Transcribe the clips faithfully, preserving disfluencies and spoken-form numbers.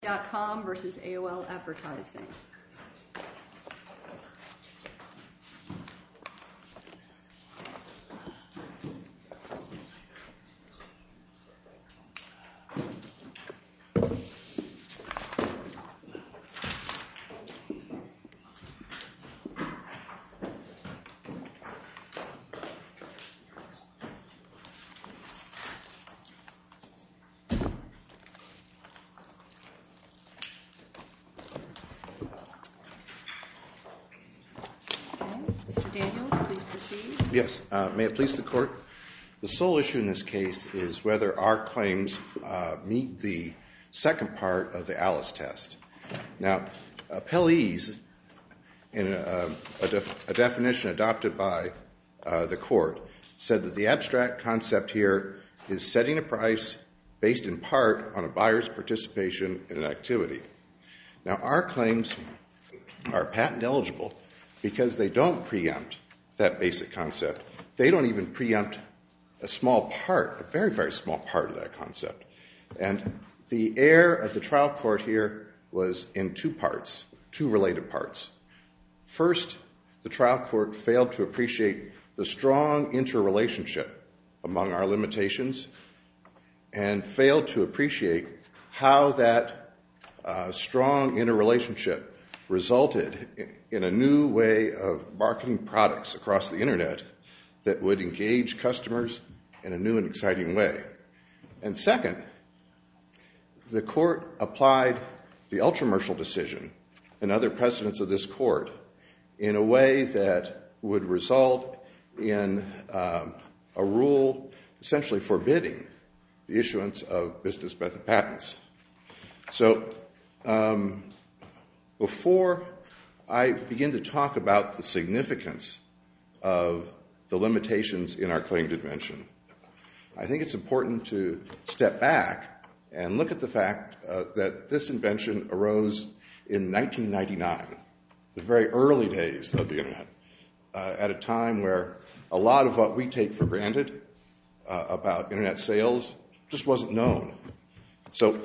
dot com versus A O L Advertising. Yes. Uh, may it please the Court? The sole issue in this case is whether our claims uh, meet the second part of the Alice test. Now, appellees, in a, a, def, a definition adopted by uh, the Court, said that the abstract concept here is setting a price based in part on a buyer's participation in an activity. Now, our claims are patent eligible because they don't preempt that basic concept. They don't even preempt a small part, a very, very small part of that concept. And the error of the trial court here was in two parts, two related parts. First, the trial court failed to appreciate the strong interrelationship among our limitations and failed to appreciate how that uh, strong interrelationship resulted in a new way of marketing products across the internet that would engage customers in a new and exciting way. And second, the court applied the Ultramershal decision and other precedents of this court in a way that would result in um, a rule essentially forbidding the issuance of business method patents. So um, before I begin to talk about the significance of the limitations in our claimed invention, I think it's important to step back and look at the fact uh, that this invention arose in nineteen ninety-nine, the very early days of the Internet, uh, at a time where a lot of what we take for granted uh, about Internet sales just wasn't known. So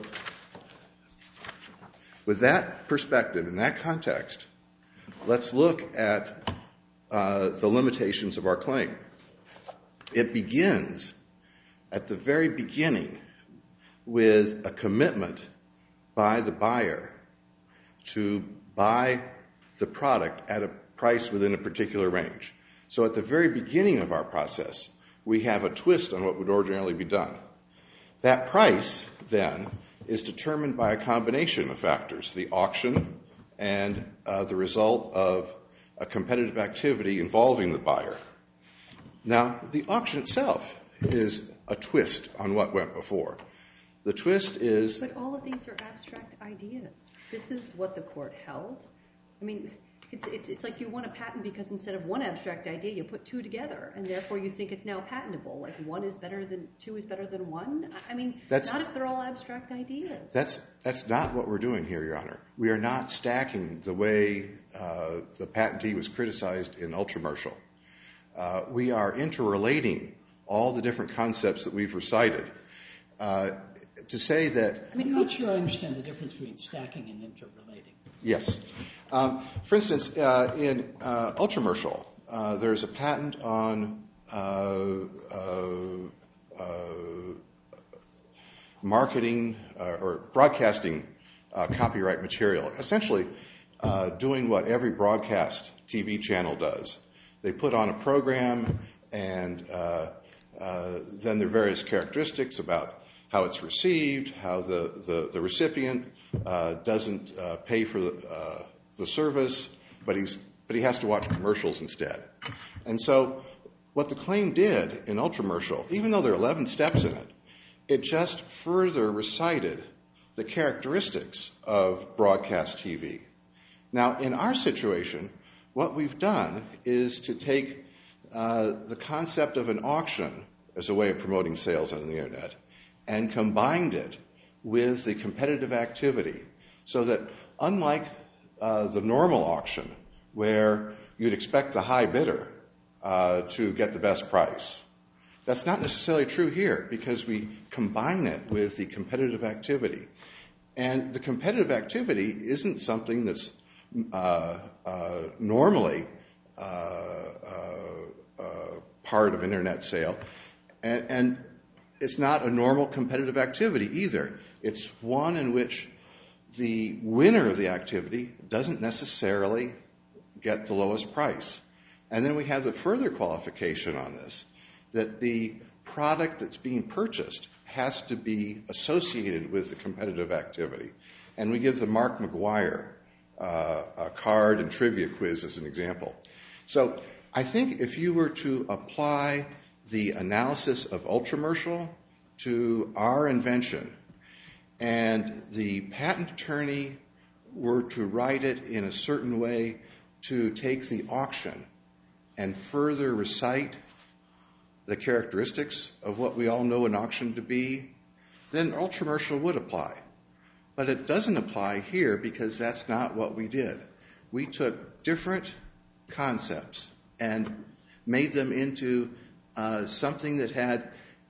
with that perspective, in that context, let's look at uh, the limitations of our claim. It begins at the very beginning with a commitment by the buyer to buy the product at a price within a particular range. So at the very beginning of our process, we have a twist on what would ordinarily be done. That price, then, is determined by a combination of factors, the auction and uh, the result of a competitive activity involving the buyer. Now, the auction itself is a twist on what went before. The twist is... But all of these are abstract ideas. This is what the court held. I mean, it's, it's, it's like you want a patent because instead of one abstract idea, you put two together, and therefore you think it's now patentable. Like one is better than, two is better than one? I mean, that's, not if they're all abstract ideas. That's, that's not what we're doing here, Your Honor. We are not stacking the way uh, the patentee was criticized in Ultramershal. Uh, we are interrelating all the different concepts that we've recited. Uh, to say that... I mean, I'm not sure I understand the difference between stacking and interrelating. Yes. Um, for instance, uh, in uh, Ultramershal, uh, there's a patent on uh, uh, uh, marketing uh, or broadcasting uh, copyright material, essentially uh, doing what every broadcast T V channel does. They put on a program, and uh, uh, then there are various characteristics about how it's received, how the, the, the recipient uh, doesn't uh, pay for the, uh, the service, but, he's, but he has to watch commercials instead. And so what the claim did in Ultramershal, even though there are eleven steps in it, it just further recited the characteristics of broadcast T V. Now, in our situation, what we've done is to take uh, the concept of an auction as a way of promoting sales on the Internet and combined it with the competitive activity so that unlike uh, the normal auction where you'd expect the high bidder uh, to get the best price, that's not necessarily true here because we combine it with the competitive activity. And the competitive activity isn't something that's uh, uh, normally uh, uh, uh, part of an Internet sale. And, and it's not a normal competitive activity either. It's one in which the winner of the activity doesn't necessarily get the lowest price. And then we have the further qualification on this, that the product that's being purchased has to be associated with the competitive activity. And we give the Mark McGuire uh, a card and trivia quiz as an example. So I think if you were to apply the analysis of Ultramershal to our invention, and the patent attorney were to write it in a certain way to take the auction and further recite the characteristics of what we all know an auction to be, then Ultramershal would apply. But it doesn't apply here because that's not what we did. We took different concepts and made them into uh, something that had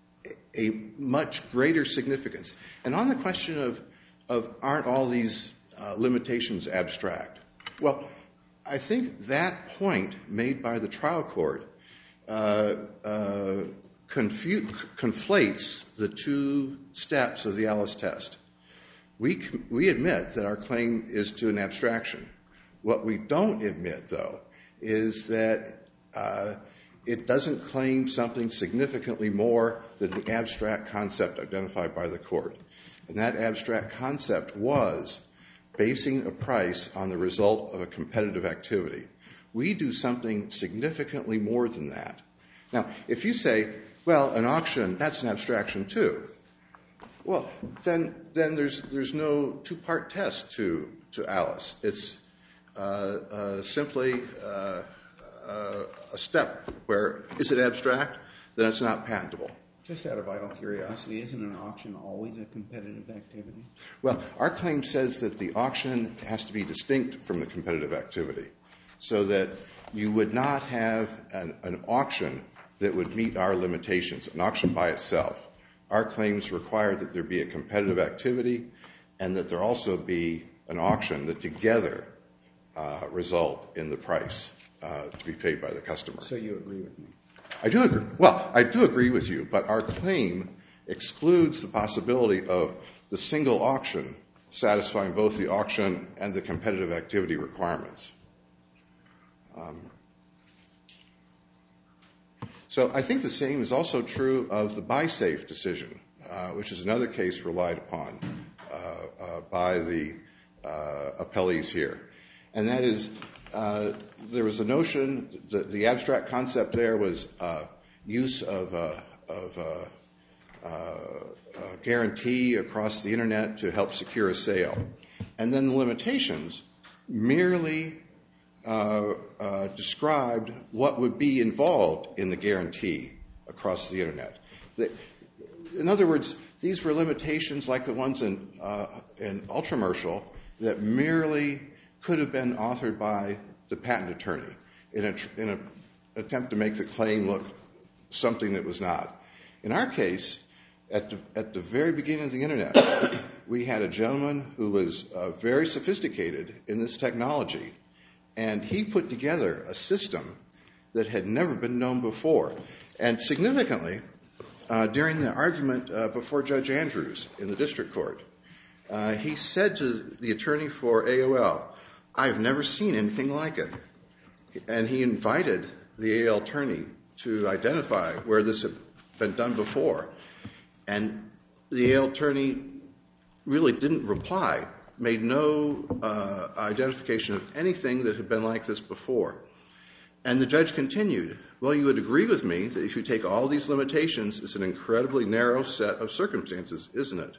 a much greater significance. And on the question of, of aren't all these uh, limitations abstract? Well, I think that point made by the trial court uh, uh, confu- conflates the two steps of the Alice test. We, we admit that our claim is to an abstraction. What we don't admit, though, is that uh, it doesn't claim something significantly more than the abstract concept identified by the court. And that abstract concept was basing a price on the result of a competitive activity. We do something significantly more than that. Now, if you say, well, an auction, that's an abstraction too, well, then then there's there's no two-part test to, to Alice. It's uh, uh, simply uh, uh, a step where, is it abstract? Then it's not patentable. Just out of idle curiosity, isn't an auction always a competitive activity? Well, our claim says that the auction has to be distinct from the competitive activity, so that you would not have an, an auction that would meet our limitations, an auction by itself. Our claims require that there be a competitive activity and that there also be an auction that together uh, result in the price uh, to be paid by the customer. So you agree with me? I do agree. Well, I do agree with you, but our claim excludes the possibility of the single auction satisfying both the auction and the competitive activity requirements. Um, so I think the same is also true of the BuySafe decision, uh, which is another case relied upon uh, uh, by the uh, appellees here. And that is, uh, there was a notion, that the abstract concept there was uh, use of a, of a, a guarantee across the Internet to help secure a sale. And then the limitations merely uh, uh, described what would be involved in the guarantee across the Internet. The, in other words, these were limitations like the ones in, uh, in Ultramershal that merely could have been authored by the patent attorney in an in a attempt to make the claim look something that was not. In our case, at the, at the very beginning of the Internet, we had a gentleman who was uh, very sophisticated in this technology, and he put together a system that had never been known before. And significantly, uh, during the argument uh, before Judge Andrews in the district court, uh, he said to the attorney for A O L, "I've never seen anything like it." And he invited the A O L attorney to identify where this had been done before. And the A O L attorney really didn't reply, made no uh, identification of anything that had been like this before. And the judge continued, "Well, you would agree with me that if you take all these limitations, it's an incredibly narrow set of circumstances, isn't it?"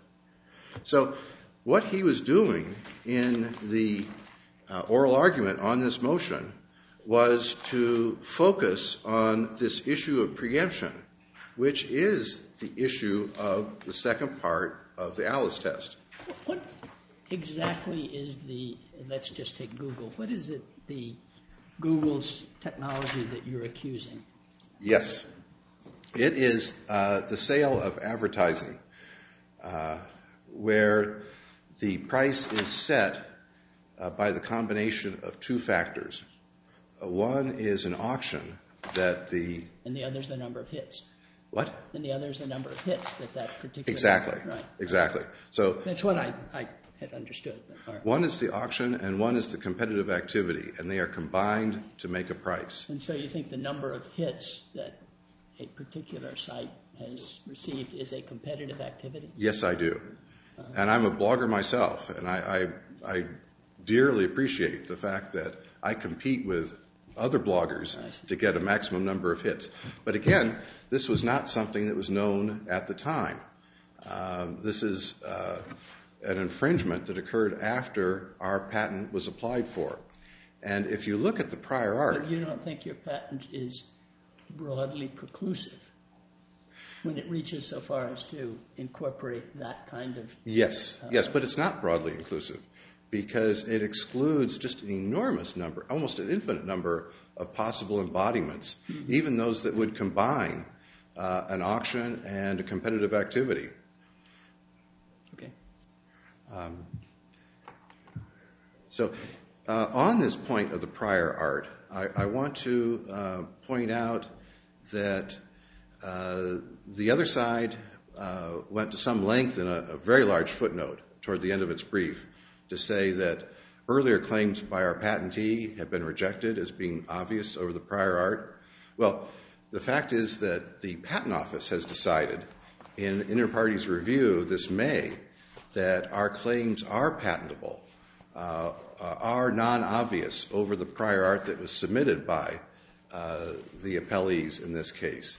So what he was doing in the uh, oral argument on this motion was to focus on this issue of preemption, which is the issue of the second part of the Alice test. What exactly is the, let's just take Google, what is it, the Google's technology that you're accusing? Yes. It is uh, the sale of advertising, uh, where the price is set uh, by the combination of two factors. Uh, one is an auction that the... And the other is the number of hits. What? And the other is the number of hits that that particular... Exactly. Right. Exactly. So that's what I, I had understood. But, right. One is the auction and one is the competitive activity, and they are combined to make a price. And so you think the number of hits that a particular site has received is a competitive activity? Yes, I do. Uh-huh. And I'm a blogger myself, and I, I, I dearly appreciate the fact that I compete with other bloggers to get a maximum number of hits. But again, this was not something that was known at the time. Um, this is uh, an infringement that occurred after our patent was applied for. And if you look at the prior art... But you don't think your patent is broadly preclusive when it reaches so far as to incorporate that kind of... Yes, uh, yes, but it's not broadly inclusive because it excludes just an enormous number, almost an infinite number of possible embodiments, mm-hmm. even those that would combine uh, an auction and a competitive activity. Okay. Um, so uh, on this point of the prior art, I, I want to uh, point out that uh, the other side uh, went to some length in a, a very large footnote toward the end of its brief to say that earlier claims by our patentee have been rejected as being obvious over the prior art. Well, the fact is that the Patent Office has decided in inter partes review this May that our claims are patentable, uh, uh, are non-obvious over the prior art that was submitted by uh, the appellees in this case.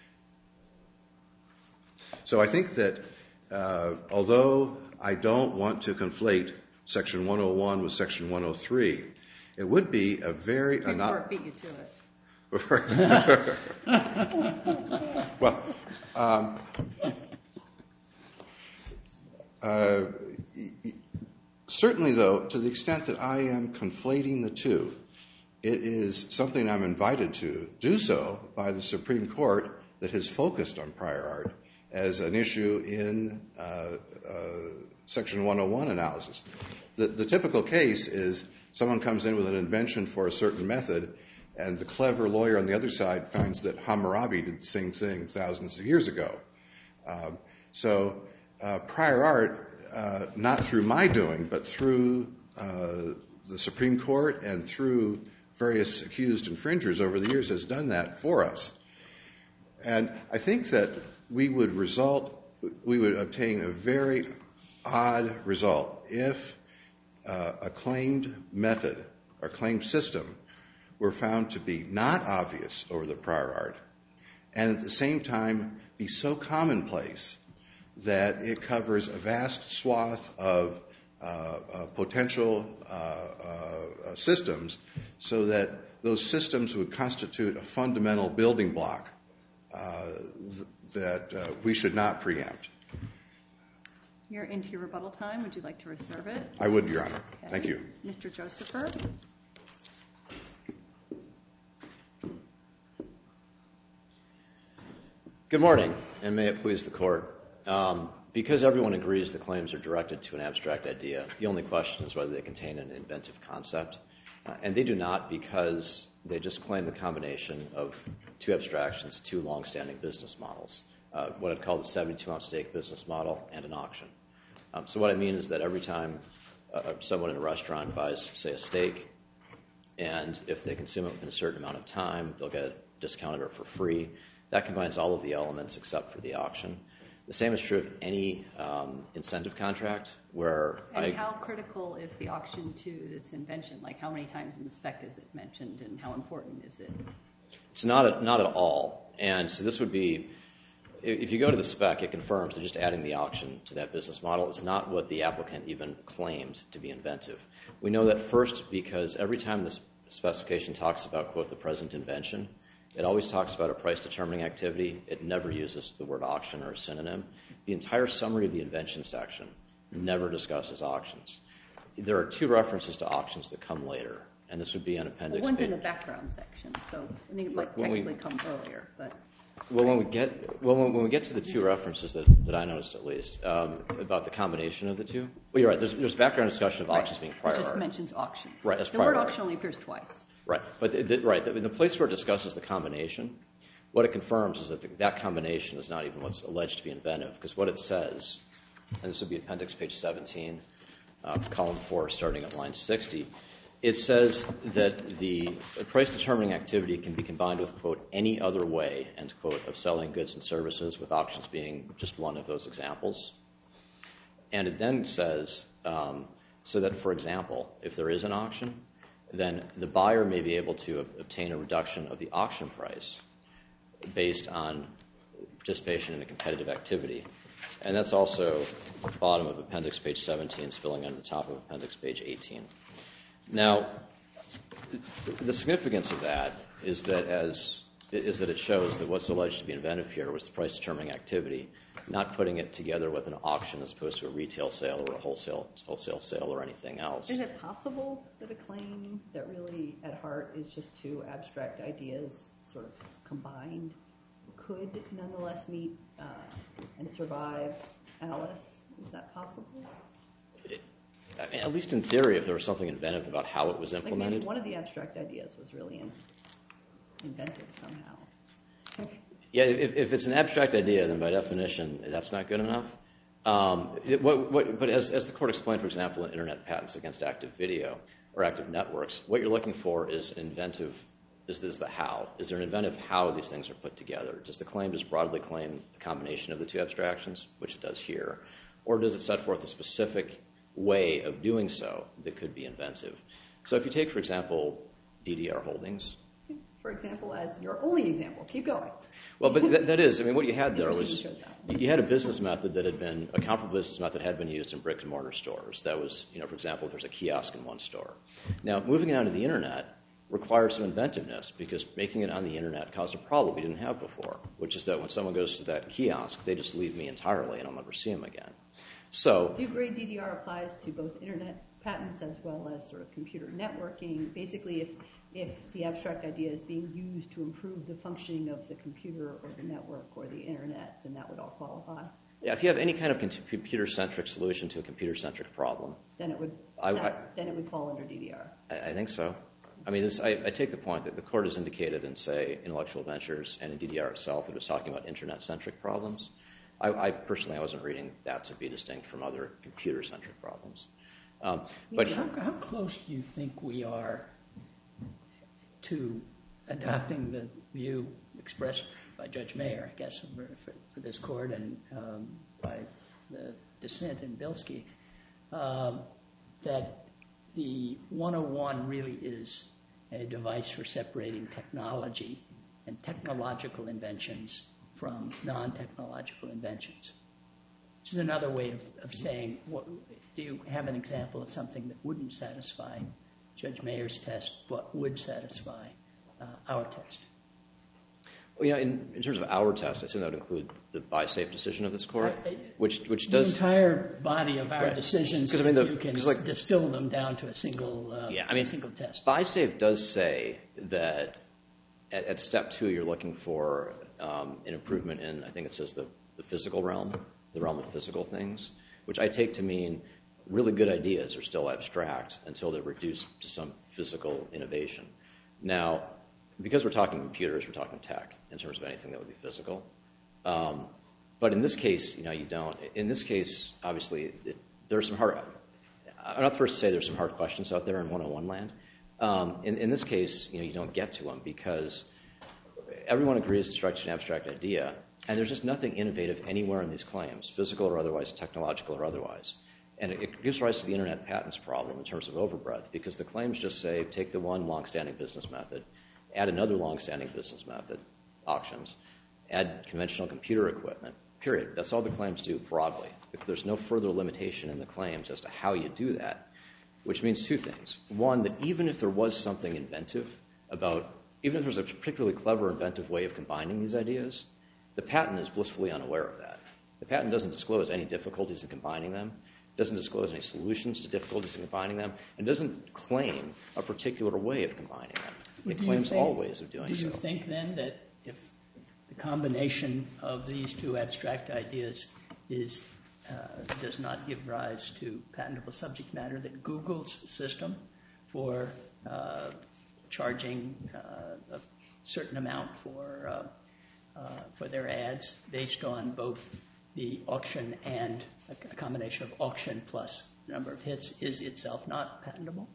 So I think that uh, although I don't want to conflate Section one oh one with Section one oh three, it would be a very... Supreme uh, Court beat you to it. Well, um, uh, certainly, though, to the extent that I am conflating the two, it is something I'm invited to do so by the Supreme Court that has focused on prior art as an issue in uh, uh, Section one oh one analysis. The, the typical case is someone comes in with an invention for a certain method, and the clever lawyer on the other side finds that Hammurabi did the same thing thousands of years ago. Um, so uh, prior art, uh, not through my doing, but through uh, the Supreme Court and through various accused infringers over the years, has done that for us. And I think that we would result, we would obtain a very odd result if uh, a claimed method or claimed system were found to be not obvious over the prior art, and at the same time be so commonplace that it covers a vast swath of uh, uh, potential uh, uh, systems, so that those systems would constitute a fundamental building block uh, th- that uh, we should not preempt. You're into your rebuttal time. Would you like to reserve it? I would, Your Honor. Okay. Thank you. Mister Josepher? Good morning, and may it please the Court. Um, because everyone agrees the claims are directed to an abstract idea, the only question is whether they contain an inventive concept. Uh, and they do not, because they just claim the combination of two abstractions, two long-standing business models, uh, what I'd call the seventy-two ounce steak business model and an auction. Um, so what I mean is that every time uh, someone in a restaurant buys, say, a steak, and if they consume it within a certain amount of time, they'll get it discounted or for free. That combines all of the elements except for the auction. The same is true of any um, incentive contract where And I... how critical is the auction to this invention? Like, how many times in the spec is it mentioned, and how important is it? It's not, a, not at all. And so this would be, if you go to the spec, it confirms that just adding the auction to that business model is not what the applicant even claimed to be inventive. We know that first because every time this specification talks about, quote, the present invention, it always talks about a price-determining activity. It never uses the word auction or a synonym. The entire summary of the invention section never discusses auctions. There are two references to auctions that come later, and this would be an appendix. Well, one's in the background section, so I think it might When we- technically come earlier. But Well, when we get well when, when we get to the two references that, that I noticed at least um, about the combination of the two. Well, you're right. There's there's background discussion of auctions being prior It just art. mentions auctions. Right, as The prior word art. auction only appears twice. Right, but the, the, right the, the place where it discusses the combination, what it confirms is that the, that combination is not even what's alleged to be inventive, because what it says, and this would be appendix page seventeen, uh, column four, starting at line sixty. It says that the price-determining activity can be combined with, quote, any other way, end quote, of selling goods and services, with auctions being just one of those examples. And it then says, um, so that, for example, if there is an auction, then the buyer may be able to obtain a reduction of the auction price based on participation in a competitive activity. And that's also the bottom of appendix page seventeen, spilling on the top of appendix page eighteen. Now, the significance of that is that as is that it shows that what's alleged to be inventive here was the price-determining activity, not putting it together with an auction as opposed to a retail sale or a wholesale wholesale sale or anything else. Is it possible that a claim that really at heart is just two abstract ideas sort of combined could nonetheless meet uh, and survive Alice? Is that possible? I mean, at least in theory, if there was something inventive about how it was Like implemented. maybe one of the abstract ideas was really in, inventive somehow. Yeah, if, if it's an abstract idea, then by definition, that's not good enough. Um, it, what, what, but as, as the court explained, for example, in internet patents against active video or active networks, what you're looking for is an inventive, is this the how? Is there an inventive how these things are put together? Does the claim just broadly claim the combination of the two abstractions, which it does here? Or does it set forth a specific way of doing so that could be inventive? So if you take, for example, D D R holdings. For example, as your only example. Keep going. Well, but that, that is, I mean, what you had there Interesting was, you chose that. you had a business method that had been, a comparable business method had been used in brick and mortar stores. That was, you know, for example, there's a kiosk in one store. Now, moving it onto the internet required some inventiveness because making it on the internet caused a problem we didn't have before, which is that when someone goes to that kiosk, they just leave me entirely and I'll never see them again. So, Do you agree D D R applies to both internet patents as well as sort of computer networking? Basically, if if the abstract idea is being used to improve the functioning of the computer or the network or the internet, then that would all qualify. yeah, if you have any kind of computer-centric solution to a computer-centric problem, Then it would I- I- then it would fall under D D R. I, I think so. I mean, this, I, I take the point that the court has indicated in, say, Intellectual Ventures and in D D R itself, it was talking about internet-centric problems. I, I personally, I wasn't reading that to be distinct from other computer-centric problems. Um, but how, how close do you think we are to adopting the view expressed by Judge Mayer, I guess, for, for, for this court and um, by the dissent in Bilski, um, that the one oh one really is a device for separating technology and technological inventions from non-technological inventions? This is another way of, of saying, what, do you have an example of something that wouldn't satisfy Judge Mayer's test, but would satisfy uh, our test? Well, you know, in, in terms of our test, I assume that would include the buy-safe decision of this court, I, I, which which the does... entire body of our Right. decisions, 'Cause, I if mean, the- you can 'cause, like- distill them down to a single, uh, Yeah, I mean, a single test. buy-safe does say that at, at step two, you're looking for um, an improvement in, I think it says, the, the physical realm, the realm of physical things, which I take to mean really good ideas are still abstract until they're reduced to some physical innovation. Now, because we're talking computers, we're talking tech in terms of anything that would be physical. Um, but in this case, you know, you don't. In this case, obviously, it, there are some hard... I'm not the first to say there's some hard questions out there in one oh one land. Um, in, in this case, you know, you don't get to them because everyone agrees to structure an abstract idea, and there's just nothing innovative anywhere in these claims, physical or otherwise, technological or otherwise. And it, it gives rise to the internet patents problem in terms of overbreadth, because the claims just say, take the one long-standing business method, add another long-standing business method, auctions, add conventional computer equipment, period. That's all the claims do broadly. There's no further limitation in the claims as to how you do that, which means two things. One, that even if there was something inventive about, even if there's a particularly clever, inventive way of combining these ideas, the patent is blissfully unaware of that. The patent doesn't disclose any difficulties in combining them, doesn't disclose any solutions to difficulties in combining them, and doesn't claim a particular way of combining them. It Do you claims think- all ways of doing Do you so. think then that if the the combination of these two abstract ideas is uh, does not give rise to patentable subject matter, that Google's system for uh, charging uh, a certain amount for uh, uh, for their ads based on both the auction and a combination of auction plus number of hits is itself not patentable?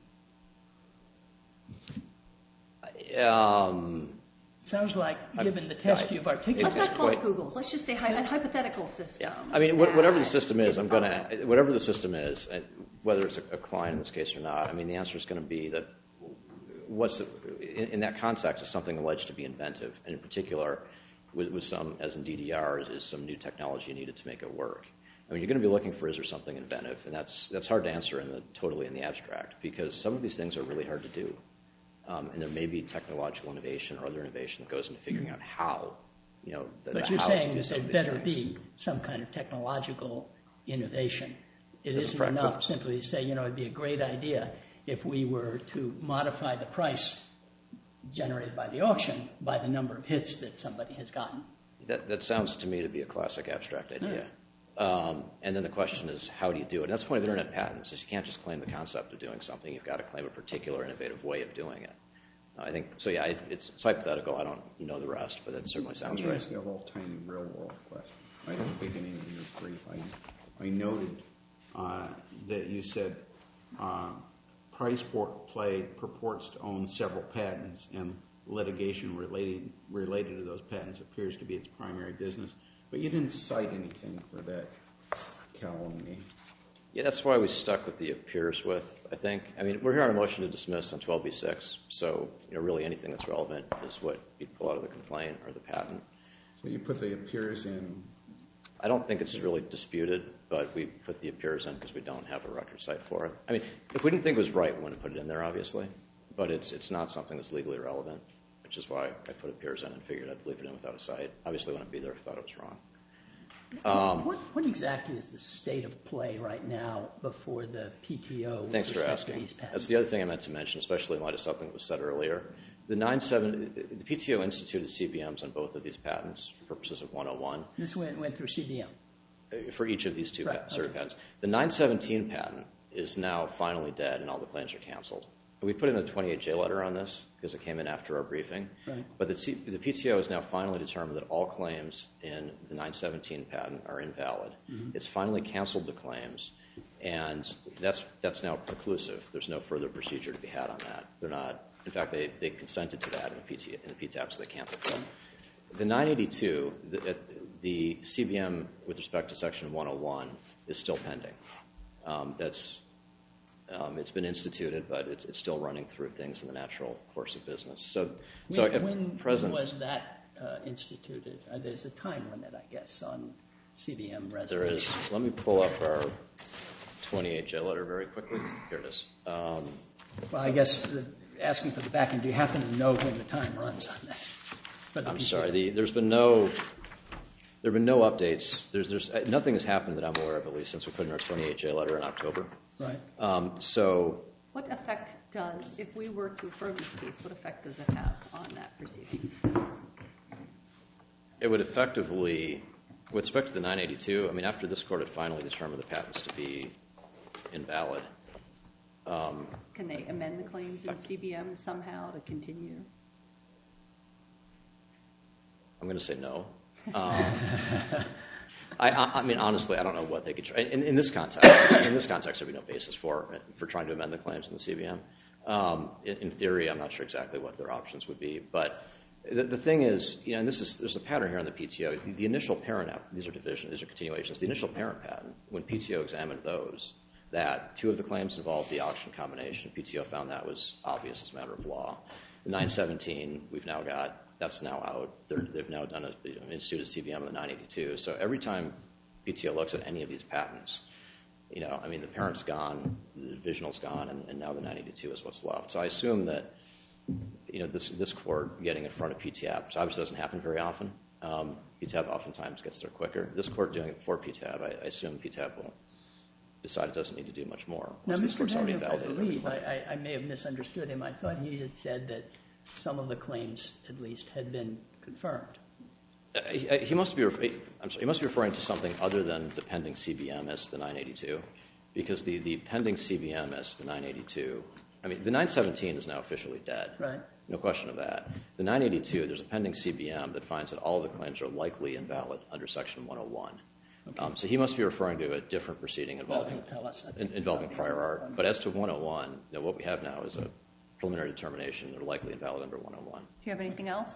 Um, Sounds like, given the test I- you've Let's articulated. not call it quite- Google's. Let's just say hy- a hypothetical system. Yeah, I mean, wh- whatever the that system is, I'm didn't going follow. to, whatever the system is, and whether it's a, a client in this case or not, I mean, the answer is going to be that what's the, in, in that context is something alleged to be inventive, and in particular, with, with some, as in D D R, is, is some new technology needed to make it work. I mean, you're going to be looking for is there something inventive, and that's that's hard to answer in the totally in the abstract because some of these things are really hard to do, um, and there may be technological innovation or other innovation that goes into figuring out how. You know, the, But the you're how saying to do that some there of these better things. be some kind of technological innovation. It As a isn't practical- enough simply to say, you know, it'd be a great idea if we were to modify the price generated by the auction by the number of hits that somebody has gotten. That, that sounds to me to be a classic abstract idea. Um, and then the question is, how do you do it? And that's the point of Internet patents, is you can't just claim the concept of doing something. You've got to claim a particular innovative way of doing it. Uh, I think, so yeah, it, it's, it's hypothetical. I don't know the rest, but that certainly sounds Let me right. ask you a little tiny real-world question. Right at the beginning of your brief, I, I noted uh, that you said uh, Price Play purports to own several patents, and litigation related related to those patents appears to be its primary business. But you didn't cite anything for that calumny. Yeah, that's why we stuck with the appears with, I think. I mean, we're here on a motion to dismiss on twelve B six, so you know, really anything that's relevant is what you pull out of the complaint or the patent. So you put the appears in. I don't think it's really disputed, but we put the appears in because we don't have a record site for it. I mean, if we didn't think it was right, we wouldn't put it in there, obviously. But it's it's not something that's legally relevant, which is why I put appears in and figured I'd leave it in without a site. Obviously, wouldn't be there if I thought it was wrong. Um, What, what exactly is the state of play right now before the P T O? with Thanks for respect to asking. these patents? That's the other thing I meant to mention, especially in light of something that was said earlier. The nine seven, the P T O instituted C B Ms on both of these patents for purposes of one oh one. This went, went through C B M. For each of these two Right, pat- certain okay. patents. The nine seventeen patent is now finally dead and all the claims are canceled. We put in a twenty-eight J letter on this because it came in after our briefing. Right. But the, C- the P T O has now finally determined that all claims in the nine seventeen patent are invalid. Mm-hmm. It's finally canceled the claims, and that's that's now preclusive. There's no further procedure to be had on that. They're not. In fact, they, they consented to that in the, P T, in the P T A P, so they canceled them. The nine eighty-two, the, the C B M with respect to Section one oh one is still pending. Um, that's um, it's been instituted, but it's, it's still running through things in the natural course of business. So, so When, at when present, was that uh, instituted? Uh, there's a time limit, I guess, on C B M there resolution. is. Let me pull up our twenty-eight J letter very quickly. Here it is. Um, Well, I guess uh, asking for the back end, do you happen to know when the time runs on that? For the I'm P T O? sorry. The, there's been no. There have been no updates. There's, there's nothing has happened that I'm aware of, at least since we put in our twenty-eight J letter in October. Right. Um, so What effect does, if we were to affirm this case, what effect does it have on that proceeding? it would effectively, with respect to the nine eighty-two, I mean, after this court had finally determined the patents to be invalid, um, Can they amend the claims in C B M somehow to continue? I'm going to say no. Um, I, I, I mean, honestly, I don't know what they could try. In, in this context, in this context, there'd be no basis for for trying to amend the claims in the C B M. Um, in, in theory, I'm not sure exactly what their options would be, but the, the thing is, you know, and this is there's a pattern here in the P T O. The, the initial parent, app, these are divisions, these are continuations. The initial parent patent, when P T O examined those, that two of the claims involved the auction combination. P T O found that was obvious as a matter of law. The nine seventeen, we've now got. That's now out. They're, they've now done an instituted C B M in the nine eighty-two. So every time P T O looks at any of these patents, you know, I mean, the parent's gone, the divisional's gone, and, and now the nine eighty-two is what's left. So I assume that, you know, this this court getting in front of P T A P, which obviously doesn't happen very often. Um, P T A P oftentimes gets there quicker. This court doing it for P T A P, I, I assume P T A P will decide it doesn't need to do much more. Now, Once this Mister court's already Daniels, I validated believe, I, everything. I, I may have misunderstood him. I thought he had said that some of the claims, at least, had been confirmed. Uh, he, he must be. I'm sorry. He must be referring to something other than the pending C B M as the nine eighty-two, because the, the pending C B M as the nine eighty-two. I mean, the nine seventeen is now officially dead. Right. No question of that. The nine eighty-two, there's a pending C B M that finds that all the claims are likely invalid under Section one oh one. Okay. Um, so he must be referring to a different proceeding involving Well, tell us. in, involving prior art. But as to one oh one, you know, what we have now is a preliminary determination. They're likely invalid under one oh one. Do you have anything else?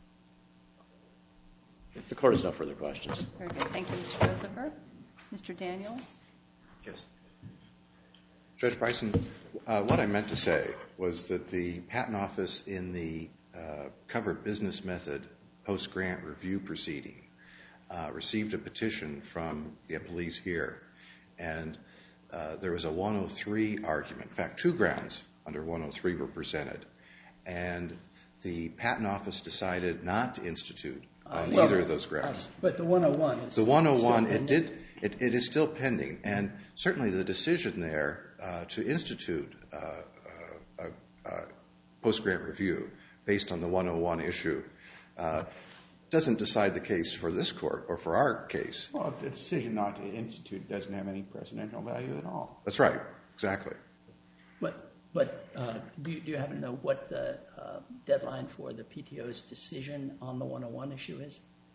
If the court has no further questions. Very good. Thank you, Mister Josepher. Mister Daniels? Yes. Judge Bryson, uh, what I meant to say was that the Patent Office in the uh, covered business method post-grant review proceeding uh, received a petition from the police here, and uh, there was a one oh three argument. In fact, two grounds under one oh three were presented, and the Patent Office decided not to institute on well, either of those grounds. But the one oh one is the one oh one, still it did. It, it is still pending, and certainly the decision there uh, to institute uh, uh, uh, post-grant review based on the one oh one issue uh, doesn't decide the case for this court or for our case. Well, the decision not to institute doesn't have any precedential value at all. That's right, exactly. But, but uh, do, you, do you happen to know what the uh, deadline for the P T O's decision on the one oh one issue is?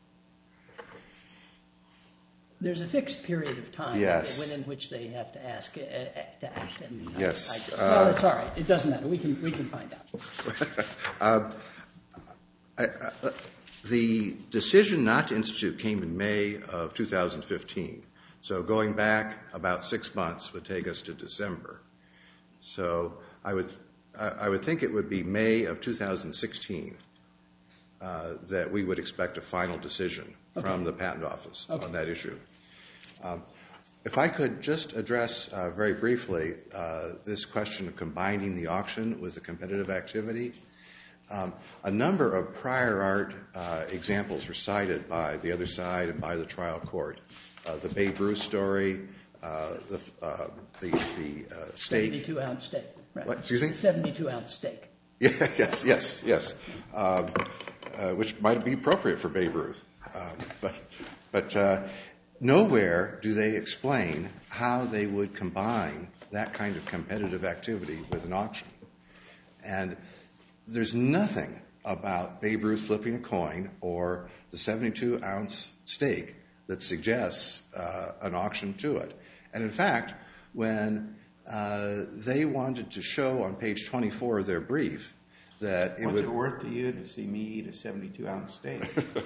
There's a fixed period of time yes. within which they have to ask uh, to act. And yes. I, I just, uh, well, it's all right. It doesn't matter. We can we can find out. uh, I, uh, the decision not to institute came in May of two thousand fifteen. So going back about six months would take us to December. So I would I, I would think it would be May of two thousand sixteen. Uh, that we would expect a final decision okay. from the Patent Office okay. on that issue. Um, if I could just address uh, very briefly uh, this question of combining the auction with the competitive activity. Um, a number of prior art uh, examples were cited by the other side and by the trial court. Uh, the Babe Ruth story, uh, the, uh, the, the uh, steak. seventy-two ounce steak. Right. What, excuse me? The seventy-two ounce steak. Yeah, yes, yes, yes. Um, Uh, which might be appropriate for Babe Ruth. Um, but but uh, nowhere do they explain how they would combine that kind of competitive activity with an auction. And there's nothing about Babe Ruth flipping a coin or the seventy-two ounce steak that suggests uh, an auction to it. And in fact, when uh, they wanted to show on page twenty-four of their brief that it What's would... it worth to you to see me eat a seventy-two ounce steak?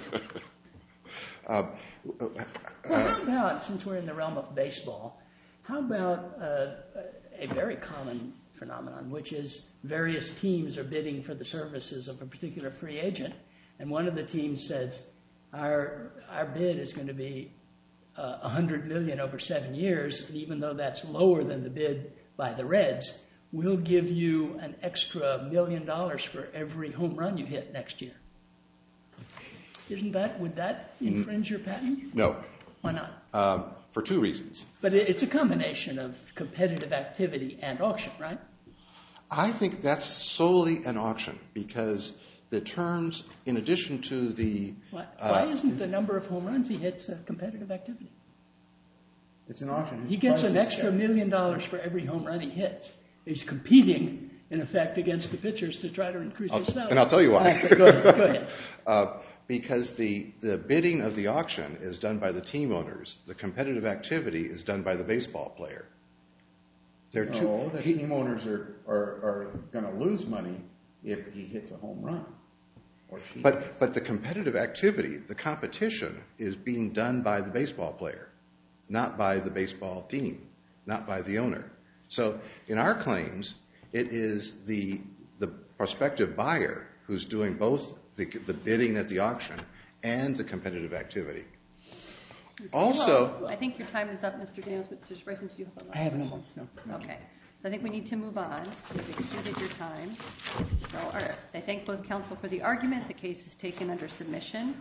uh, Well, how about, since we're in the realm of baseball, how about uh, a very common phenomenon, which is various teams are bidding for the services of a particular free agent, and one of the teams says, our our bid is going to be uh, one hundred million dollars over seven years, and even though that's lower than the bid by the Reds, we'll give you an extra million dollars for every home run you hit next year. Isn't that, would that infringe your patent? No. Why not? Um, for two reasons. But it, it's a combination of competitive activity and auction, right? I think that's solely an auction because the terms, in addition to the... Why, uh, why isn't the number of home runs he hits a competitive activity? It's an auction. He gets an extra million dollars for every home run he hits. He's competing, in effect, against the pitchers to try to increase I'll, their salary. And I'll tell you why. Right, go ahead. Go ahead. uh, because the, the bidding of the auction is done by the team owners. The competitive activity is done by the baseball player. They're two, No, the he, team owners are, are, are going to lose money if he hits a home run. Or she but, does. but the competitive activity, the competition, is being done by the baseball player, not by the baseball team, not by the owner. So in our claims, it is the the prospective buyer who's doing both the, the bidding at the auction and the competitive activity. Also, Well, I think your time is up, Mister Daniels, but Mister Bryson, do you have a last I have no more. No. Okay. So I think we need to move on. You've exceeded your time. So all right. I thank both counsel for the argument. The case is taken under submission.